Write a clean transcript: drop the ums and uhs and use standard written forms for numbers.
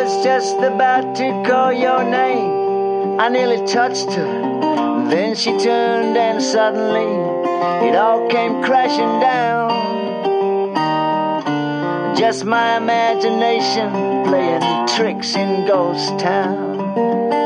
was just about to call your name. I nearly touched her. Then she turned and suddenly it all came crashing down. Just my imagination playing tricks in Ghost Town.